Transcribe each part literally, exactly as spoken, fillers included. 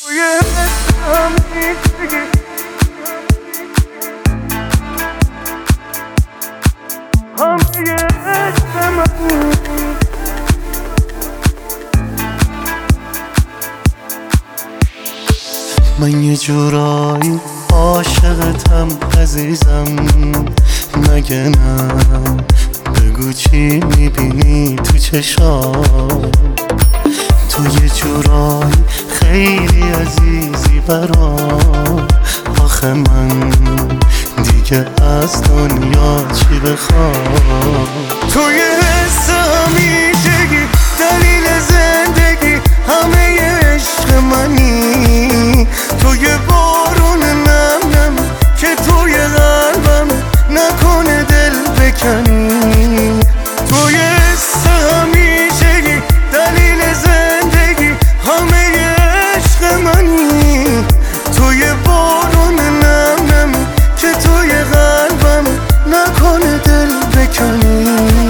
من یه جورایی عاشقتم عزیزم، مگه نه؟ بگو چی میبینی تو چشام؟ تو یه جورایی خیلی عزیزی برام. آخه من دیگه از دنیا چی بخوام؟ تو یه حس همیشگی، دلیل زندگی، همه عشق منی. تو یه بارون نم نم که توی قلبم، نکنه دل بکنی. تو یه حس همیشگی، دلیل زندگی، همه عشق منی. تو یه بارون نم نم که توی قلبم، نکنه دل بکنی.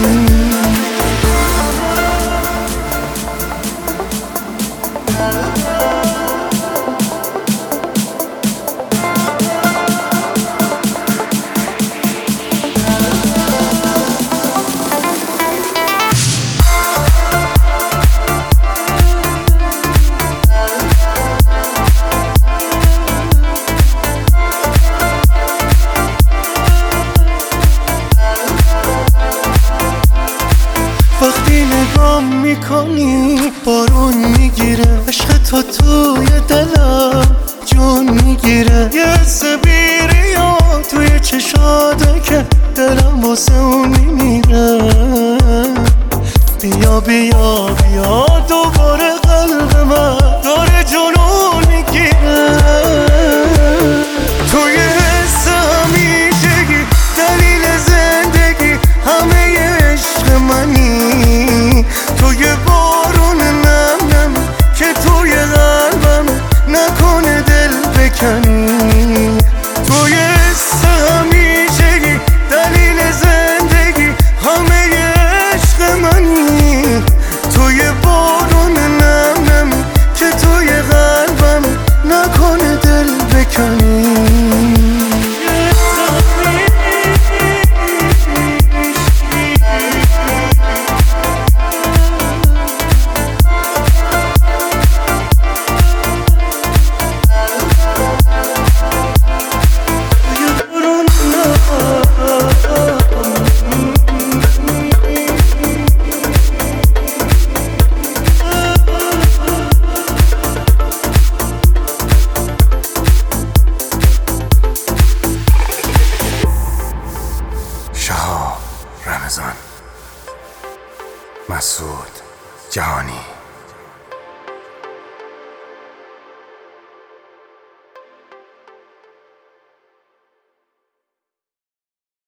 وقتی نگام میکنی بارون میگیره، عشق تو توی دلم جون میگیره. یه حس بیریا توی چشاته که دلم واسه اون میمیره. بیا بیا بیا دوباره قلب من داره جنون میگیره. تو یه حس همیشگی، دلیل زندگی، همه عشق منی. تو یه بارون نم نم که توی قلبم، نکنه دل بکنی. تو یه حس همیشگی، دلیل زندگی، همه عشق منی. تو یه بارون نم نم که توی قلبم، نکنه دل بکنی. شهاب رمضان، مسعود جهانی.